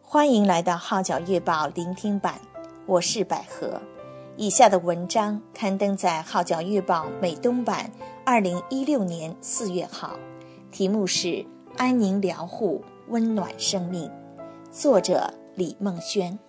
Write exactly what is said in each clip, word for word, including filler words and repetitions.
欢迎来到号角月报聆听版，我是百合。以下的文章刊登在号角月报美东版二零一六年四月号，题目是安宁疗护，温暖生命，作者李梦轩。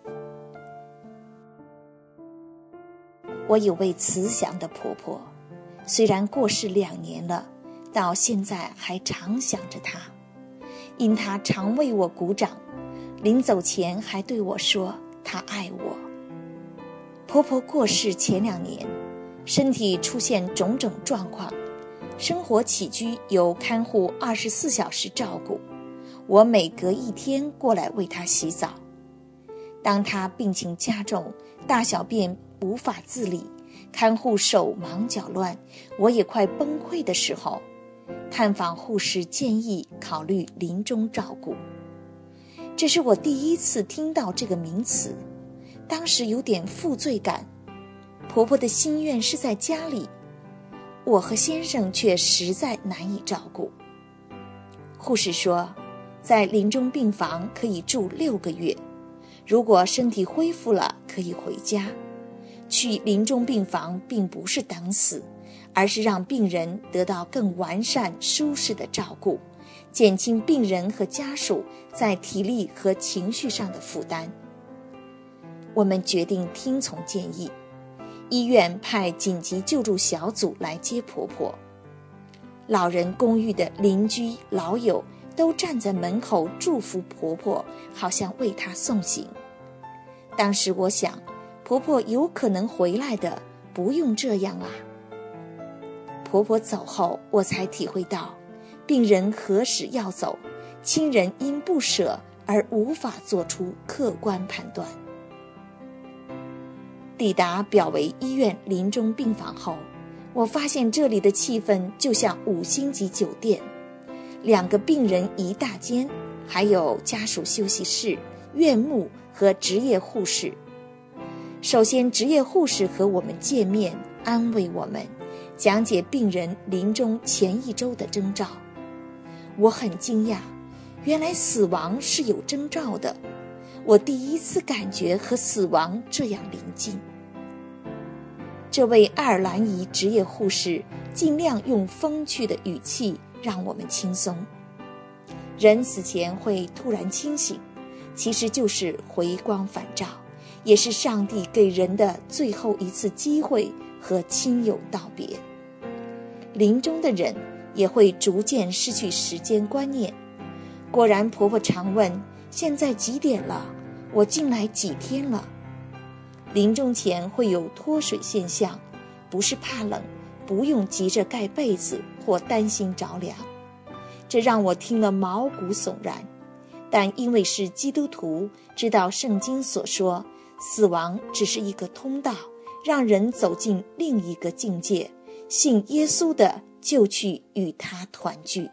我有位慈祥的婆婆，虽然过世两年了，到现在还常想着她，因她常为我鼓掌，临走前还对我说她爱我。婆婆过世前两年，身体出现种种状况，生活起居由看护二十四小时照顾，我每隔一天过来为她洗澡。当她病情加重，大小便无法自理，看护手忙脚乱，我也快崩溃的时候，探访护士建议考虑临终照顾。这是我第一次听到这个名词，当时有点负罪感。婆婆的心愿是在家里，我和先生却实在难以照顾。护士说，在临终病房可以住六个月，如果身体恢复了可以回家。去临终病房并不是等死，而是让病人得到更完善舒适的照顾，减轻病人和家属在体力和情绪上的负担。我们决定听从建议，医院派紧急救助小组来接婆婆。老人公寓的邻居老友都站在门口祝福婆婆，好像为她送行。当时我想，婆婆有可能回来的，不用这样啊。婆婆走后，我才体会到，病人何时要走，亲人因不舍而无法做出客观判断。抵达表为医院临终病房后，我发现这里的气氛就像五星级酒店，两个病人一大间，还有家属休息室、院牧和职业护士。首先，职业护士和我们见面，安慰我们，讲解病人临终前一周的征兆。我很惊讶，原来死亡是有征兆的，我第一次感觉和死亡这样临近。这位爱尔兰裔职业护士尽量用风趣的语气让我们轻松。人死前会突然清醒，其实就是回光返照，也是上帝给人的最后一次机会和亲友道别。临终的人也会逐渐失去时间观念。果然，婆婆常问，现在几点了？我进来几天了？临终前会有脱水现象，不是怕冷，不用急着盖被子或担心着凉。这让我听了毛骨悚然，但因为是基督徒，知道圣经所说，死亡只是一个通道，让人走进另一个境界，信耶稣的就去与他团聚。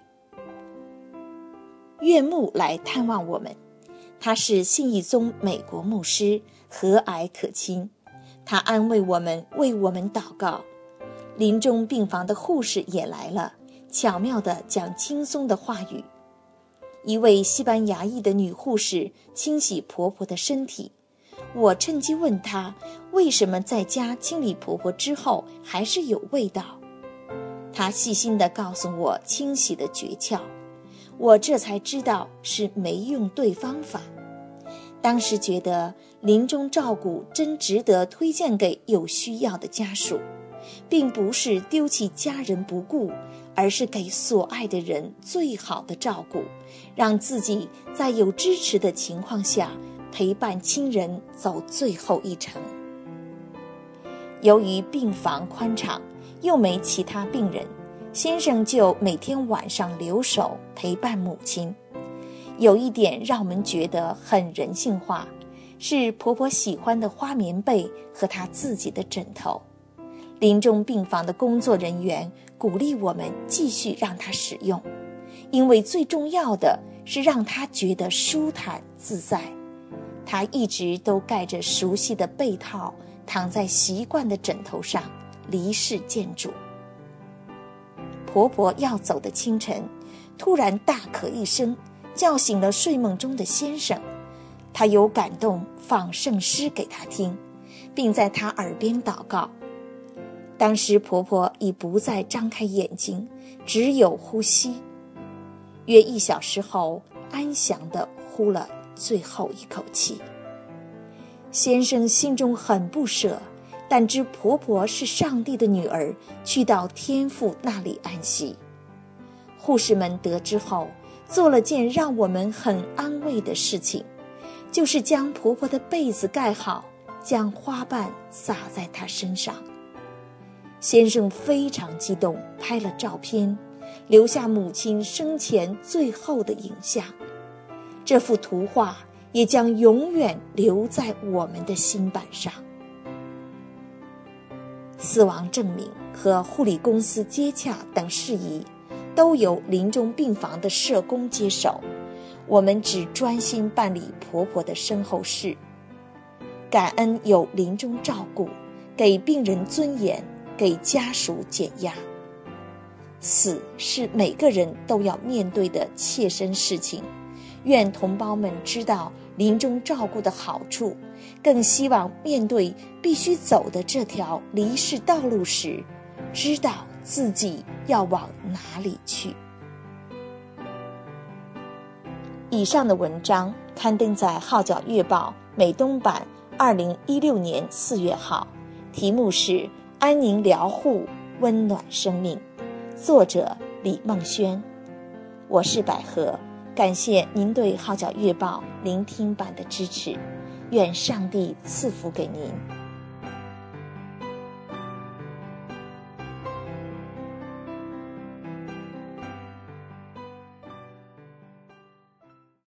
岳牧来探望我们，他是信义宗美国牧师，和蔼可亲，他安慰我们，为我们祷告。临终病房的护士也来了，巧妙地讲轻松的话语。一位西班牙裔的女护士清洗婆婆的身体，我趁机问她，为什么在家清理婆婆之后还是有味道？她细心地告诉我清洗的诀窍，我这才知道是没用对方法。当时觉得临终照顾真值得推荐给有需要的家属，并不是丢弃家人不顾，而是给所爱的人最好的照顾，让自己在有支持的情况下陪伴亲人走最后一程。由于病房宽敞，又没其他病人，先生就每天晚上留守陪伴母亲。有一点让我们觉得很人性化，是婆婆喜欢的花棉被和她自己的枕头。临终病房的工作人员鼓励我们继续让她使用，因为最重要的是让她觉得舒坦自在。她一直都盖着熟悉的被套，躺在习惯的枕头上，离世见主。婆婆要走的清晨，突然大咳一声，叫醒了睡梦中的先生。 她有感动放圣诗给她听，并在她耳边祷告。当时婆婆已不再张开眼睛，只有呼吸。约一小时后，安详地呼了最后一口气。先生心中很不舍，但知婆婆是上帝的女儿，去到天父那里安息。护士们得知后，做了件让我们很安慰的事情，就是将婆婆的被子盖好，将花瓣洒在她身上。先生非常激动，拍了照片，留下母亲生前最后的影像。这幅图画也将永远留在我们的心板上。死亡证明和护理公司接洽等事宜都由临终病房的社工接手，我们只专心办理婆婆的身后事。感恩有临终照顾，给病人尊严，给家属减压。死是每个人都要面对的切身事情，愿同胞们知道临终照顾的好处，更希望面对必须走的这条离世道路时，知道自己要往哪里去。以上的文章刊登在《号角月报》美东版二零一六年四月号，题目是安宁疗护，温暖生命，作者李梦轩。我是百合，感谢您对《号角月报》聆听版的支持，愿上帝赐福给您。